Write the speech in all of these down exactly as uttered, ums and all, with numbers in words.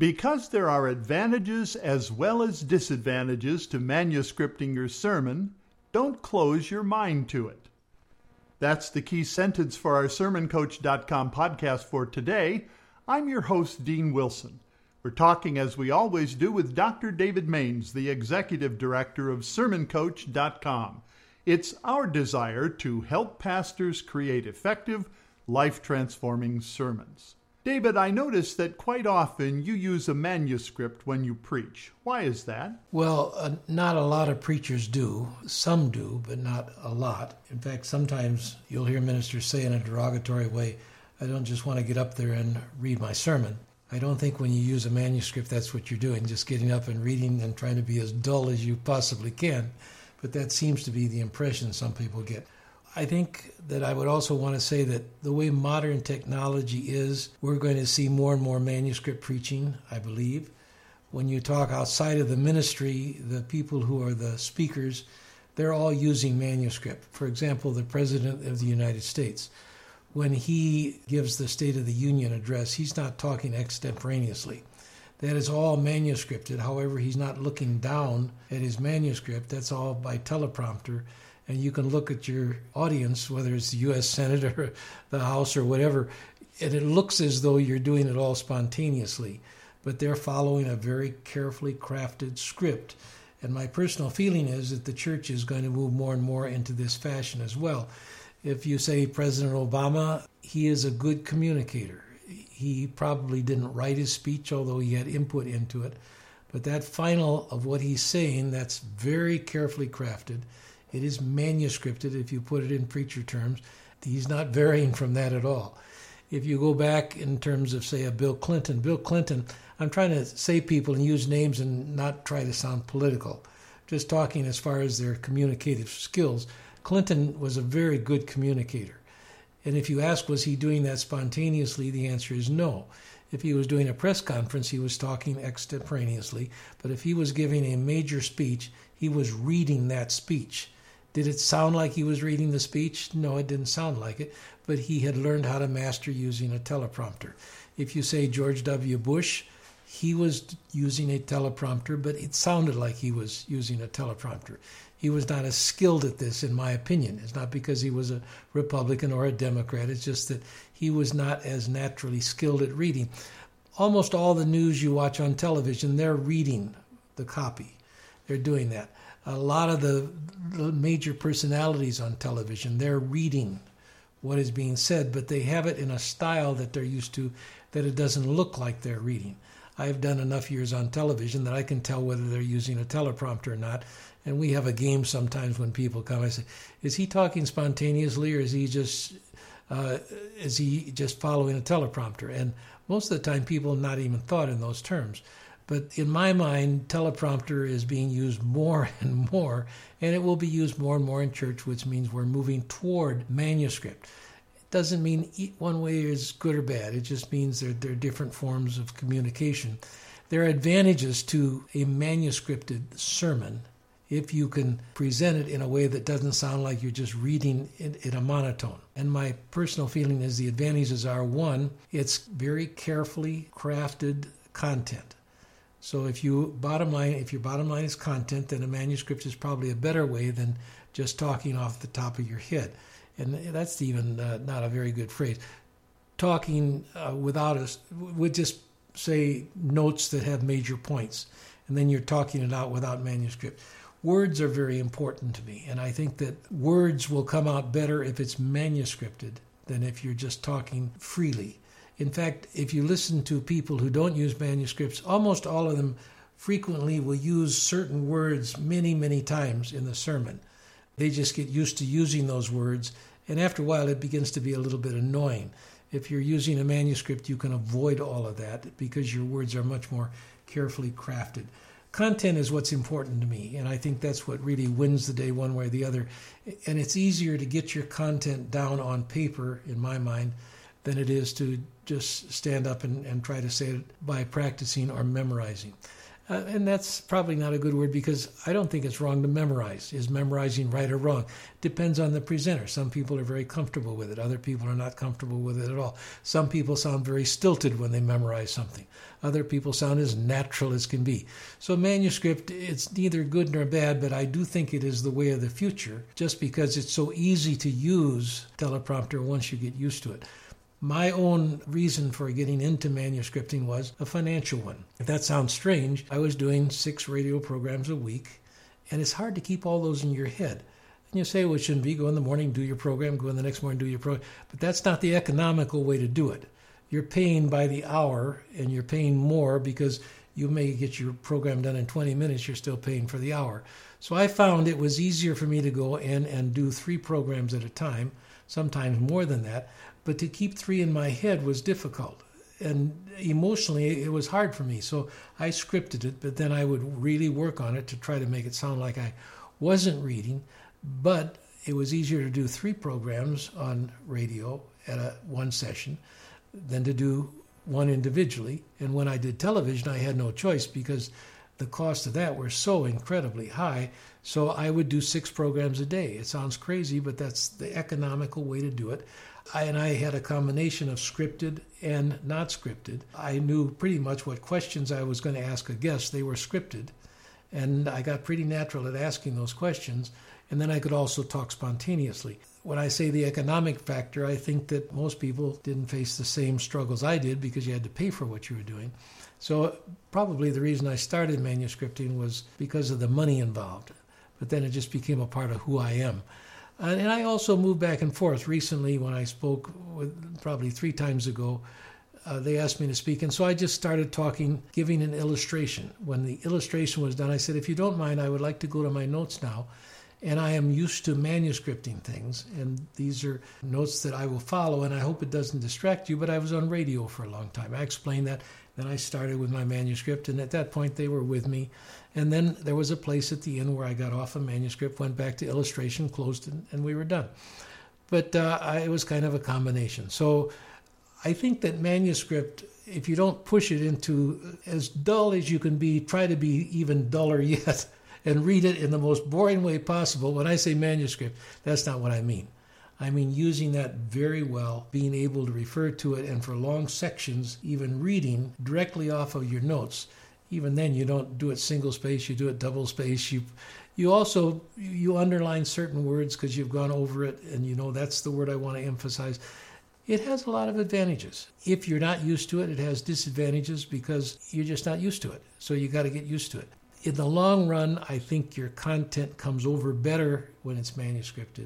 Because there are advantages as well as disadvantages to manuscripting your sermon, don't close your mind to it. That's the key sentence for our sermon coach dot com podcast for today. I'm your host, Dean Wilson. We're talking, as we always do, with Doctor David Maines, the Executive Director of sermon coach dot com. It's our desire to help pastors create effective, life-transforming sermons. David, I notice that quite often you use a manuscript when you preach. Why is that? Well, uh, not a lot of preachers do. Some do, but not a lot. In fact, sometimes you'll hear ministers say in a derogatory way, I don't just want to get up there and read my sermon. I don't think when you use a manuscript that's what you're doing, just getting up and reading and trying to be as dull as you possibly can. But that seems to be the impression some people get. I think that I would also want to say that the way modern technology is, we're going to see more and more manuscript preaching, I believe. When you talk outside of the ministry, the people who are the speakers, they're all using manuscript. For example, the President of the United States, when he gives the State of the Union address, he's not talking extemporaneously. That is all manuscripted. However, he's not looking down at his manuscript. That's all by teleprompter. And you can look at your audience, whether it's the U S Senate or the House or whatever, and it looks as though you're doing it all spontaneously. But they're following a very carefully crafted script. And my personal feeling is that the church is going to move more and more into this fashion as well. If you say President Obama, he is a good communicator. He probably didn't write his speech, although he had input into it. But that final of what he's saying, that's very carefully crafted. It is manuscripted, if you put it in preacher terms. He's not varying from that at all. If you go back in terms of, say, a Bill Clinton, Bill Clinton, I'm trying to say people and use names and not try to sound political. Just talking as far as their communicative skills. Clinton was a very good communicator. And if you ask, was he doing that spontaneously, the answer is no. If he was doing a press conference, he was talking extemporaneously. But if he was giving a major speech, he was reading that speech. Did it sound like he was reading the speech? No, it didn't sound like it, but he had learned how to master using a teleprompter. If you say George W. Bush, he was using a teleprompter, but it sounded like he was using a teleprompter. He was not as skilled at this, in my opinion. It's not because he was a Republican or a Democrat. It's just that he was not as naturally skilled at reading. Almost all the news you watch on television, they're reading the copy. They're doing that. A lot of the, the major personalities on television, they're reading what is being said, but they have it in a style that they're used to, that it doesn't look like they're reading. I've done enough years on television that I can tell whether they're using a teleprompter or not. And we have a game sometimes when people come. I say, is he talking spontaneously, or is he just uh, is he just following a teleprompter? And most of the time, people have not even thought in those terms. But in my mind, teleprompter is being used more and more, and it will be used more and more in church, which means we're moving toward manuscript. It doesn't mean one way is good or bad. It just means there, there are different forms of communication. There are advantages to a manuscripted sermon if you can present it in a way that doesn't sound like you're just reading in, in a monotone. And my personal feeling is the advantages are, one, it's very carefully crafted content. So if you bottom line, if your bottom line is content, then a manuscript is probably a better way than just talking off the top of your head. And that's even uh, not a very good phrase. Talking uh, without us would just say notes that have major points, and then you're talking it out without manuscript. Words are very important to me, and I think that words will come out better if it's manuscripted than if you're just talking freely. In fact, if you listen to people who don't use manuscripts, almost all of them frequently will use certain words many, many times in the sermon. They just get used to using those words, and after a while it begins to be a little bit annoying. If you're using a manuscript, you can avoid all of that because your words are much more carefully crafted. Content is what's important to me, and I think that's what really wins the day one way or the other. And it's easier to get your content down on paper, in my mind, than it is to just stand up and, and try to say it by practicing or memorizing. Uh, and that's probably not a good word because I don't think it's wrong to memorize. Is memorizing right or wrong? Depends on the presenter. Some people are very comfortable with it. Other people are not comfortable with it at all. Some people sound very stilted when they memorize something. Other people sound as natural as can be. So manuscript, it's neither good nor bad, but I do think it is the way of the future just because it's so easy to use teleprompter once you get used to it. My own reason for getting into manuscripting was a financial one. If that sounds strange, I was doing six radio programs a week, and it's hard to keep all those in your head. And you say, well, it shouldn't be. Go in the morning, do your program. Go in the next morning, do your program. But that's not the economical way to do it. You're paying by the hour, and you're paying more because you may get your program done in twenty minutes. You're still paying for the hour. So I found it was easier for me to go in and do three programs at a time, sometimes more than that. But to keep three in my head was difficult. And emotionally, it was hard for me. So I scripted it, but then I would really work on it to try to make it sound like I wasn't reading. But it was easier to do three programs on radio at a one session than to do one individually. And when I did television, I had no choice because the cost of that were so incredibly high. So I would do six programs a day. It sounds crazy, but that's the economical way to do it. I, and I had a combination of scripted and not scripted. I knew pretty much what questions I was going to ask a guest. They were scripted, and I got pretty natural at asking those questions, and then I could also talk spontaneously. When I say the economic factor, I think that most people didn't face the same struggles I did because you had to pay for what you were doing. So probably the reason I started manuscripting was because of the money involved, but then it just became a part of who I am. And I also moved back and forth. Recently, when I spoke, with, probably three times ago, uh, they asked me to speak. And so I just started talking, giving an illustration. When the illustration was done, I said, if you don't mind, I would like to go to my notes now. And I am used to manuscripting things. And these are notes that I will follow. And I hope it doesn't distract you, but I was on radio for a long time. I explained that. Then I started with my manuscript. And at that point, they were with me. And then there was a place at the end where I got off a manuscript, went back to illustration, closed it, and we were done. But uh, I, it was kind of a combination. So I think that manuscript, if you don't push it into as dull as you can be, try to be even duller yet and read it in the most boring way possible. When I say manuscript, that's not what I mean. I mean using that very well, being able to refer to it, and for long sections, even reading directly off of your notes. Even then, you don't do it single space, you do it double space. You you also, you underline certain words because you've gone over it and you know that's the word I want to emphasize. It has a lot of advantages. If you're not used to it, it has disadvantages because you're just not used to it. So you got to get used to it. In the long run, I think your content comes over better when it's manuscripted.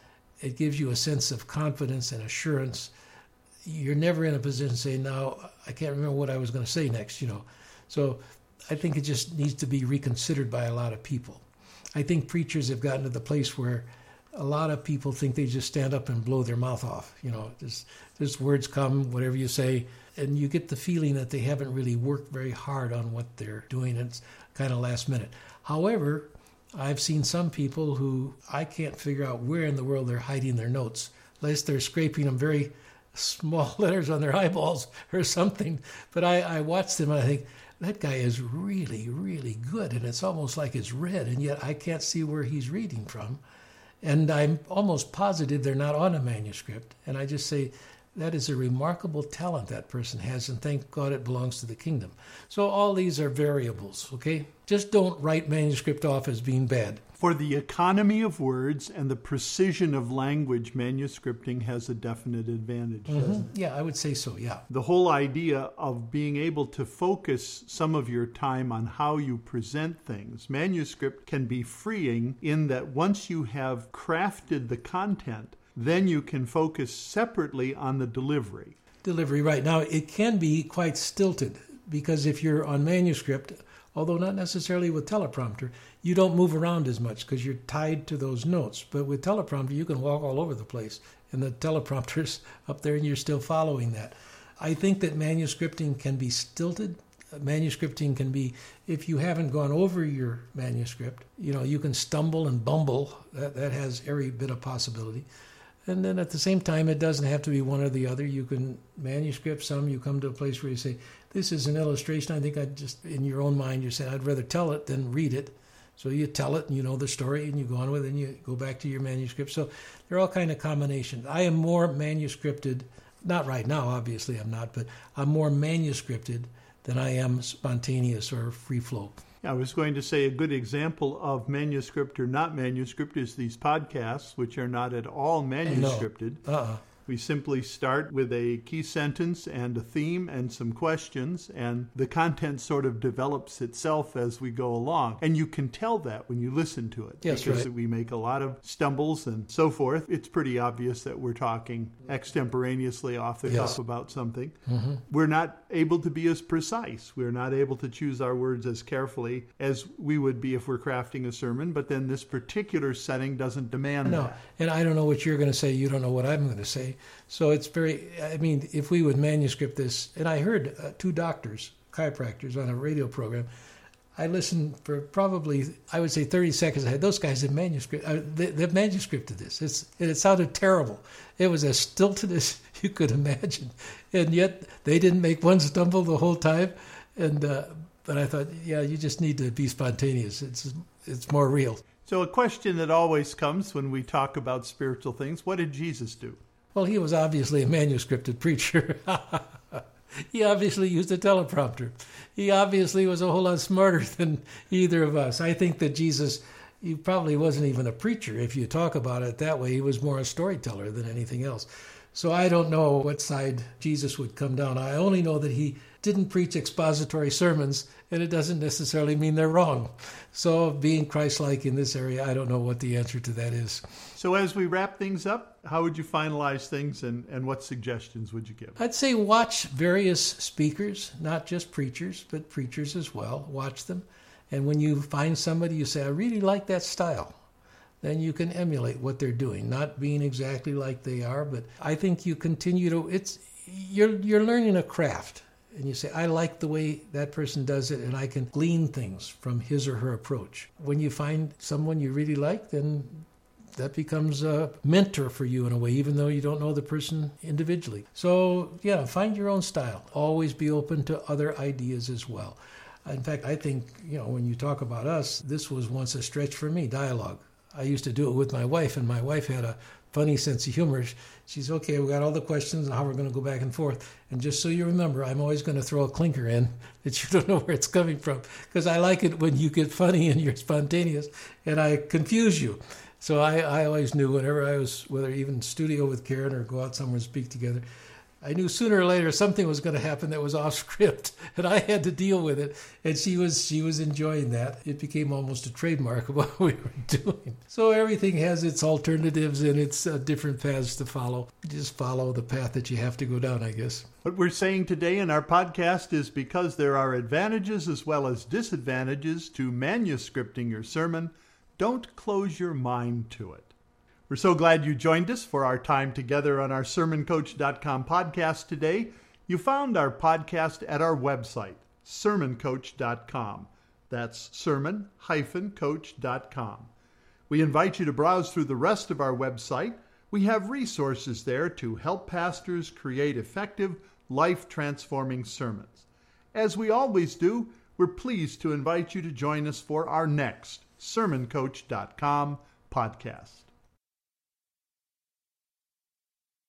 It gives you a sense of confidence and assurance. You're never in a position to say, now, I can't remember what I was going to say next, you know. So I think it just needs to be reconsidered by a lot of people. I think preachers have gotten to the place where a lot of people think they just stand up and blow their mouth off. You know, just, just words come, whatever you say, and you get the feeling that they haven't really worked very hard on what they're doing. It's kind of last minute. However, I've seen some people who I can't figure out where in the world they're hiding their notes, unless they're scraping them very small letters on their eyeballs or something. But I, I watch them and I think, that guy is really, really good, and it's almost like it's red, and yet I can't see where he's reading from. And I'm almost positive they're not on a manuscript. And I just say, that is a remarkable talent that person has, and thank God it belongs to the kingdom. So all these are variables, okay? Just don't write manuscript off as being bad. For the economy of words and the precision of language, manuscripting has a definite advantage, Mm-hmm. doesn't it? Yeah, I would say so, yeah. The whole idea of being able to focus some of your time on how you present things, manuscript can be freeing in that once you have crafted the content, then you can focus separately on the delivery. Delivery, right. Now, it can be quite stilted because if you're on manuscript, although not necessarily with teleprompter, you don't move around as much because you're tied to those notes. But with teleprompter, you can walk all over the place, and the teleprompter's up there and you're still following that. I think that manuscripting can be stilted. Manuscripting can be, if you haven't gone over your manuscript, you know, you can stumble and bumble. That, that has every bit of possibility. And then at the same time, it doesn't have to be one or the other. You can manuscript some. You come to a place where you say, this is an illustration. I think I just, in your own mind, you're saying, I'd rather tell it than read it. So you tell it and you know the story and you go on with it and you go back to your manuscript. So they're all kind of combinations. I am more manuscripted, not right now, obviously I'm not, but I'm more manuscripted than I am spontaneous or free flow. I was going to say a good example of manuscript or not manuscript is these podcasts, which are not at all manuscripted. No. Uh-uh. We simply start with a key sentence and a theme and some questions, and the content sort of develops itself as we go along. And you can tell that when you listen to it. Yes, because right. we make a lot of stumbles and so forth. It's pretty obvious that we're talking extemporaneously off the Yes. cuff about something. Mm-hmm. We're not able to be as precise. We're not able to choose our words as carefully as we would be if we're crafting a sermon, but then this particular setting doesn't demand No, that. and I don't know what you're going to say. You don't know what I'm going to say. So it's very, I mean, if we would manuscript this, and I heard uh, two doctors, chiropractors on a radio program, I listened for probably, I would say thirty seconds. I had those guys have manuscript, uh, they, they've manuscripted this. It's, and it sounded terrible. It was as stilted as you could imagine. And yet they didn't make one stumble the whole time. And, uh, but I thought, yeah, you just need to be spontaneous. It's, it's more real. So a question that always comes when we talk about spiritual things, what did Jesus do? Well, he was obviously a manuscripted preacher. He obviously used a teleprompter. He obviously was a whole lot smarter than either of us. I think that Jesus, he probably wasn't even a preacher. If you talk about it that way, he was more a storyteller than anything else. So I don't know what side Jesus would come down. I only know that he didn't preach expository sermons, and it doesn't necessarily mean they're wrong. So being Christ-like in this area, I don't know what the answer to that is. So as we wrap things up, how would you finalize things, and, and what suggestions would you give? I'd say watch various speakers, not just preachers, but preachers as well. Watch them. And when you find somebody, you say, I really like that style. Then you can emulate what they're doing, not being exactly like they are. But I think you continue to, it's, you're, you're learning a craft. And you say, I like the way that person does it, and I can glean things from his or her approach. When you find someone you really like, then that becomes a mentor for you in a way, even though you don't know the person individually. So, yeah, find your own style. Always be open to other ideas as well. In fact, I think, you know, when you talk about us, this was once a stretch for me, dialogue. I used to do it with my wife, and my wife had a funny sense of humor. She's, okay, we got all the questions and how we're going to go back and forth. And just so you remember, I'm always going to throw a clinker in that you don't know where it's coming from, because I like it when you get funny and you're spontaneous and I confuse you. So I, I always knew whenever I was, whether even studio with Karen or go out somewhere and speak together, I knew sooner or later something was going to happen that was off script, and I had to deal with it. And she was she was enjoying that. It became almost a trademark of what we were doing. So everything has its alternatives and its uh, different paths to follow. You just follow the path that you have to go down, I guess. What we're saying today in our podcast is because there are advantages as well as disadvantages to manuscripting your sermon, don't close your mind to it. We're so glad you joined us for our time together on our sermon coach dot com podcast today. You found our podcast at our website, sermon coach dot com. That's sermon coach dot com. We invite you to browse through the rest of our website. We have resources there to help pastors create effective, life-transforming sermons. As we always do, we're pleased to invite you to join us for our next sermon coach dot com podcast.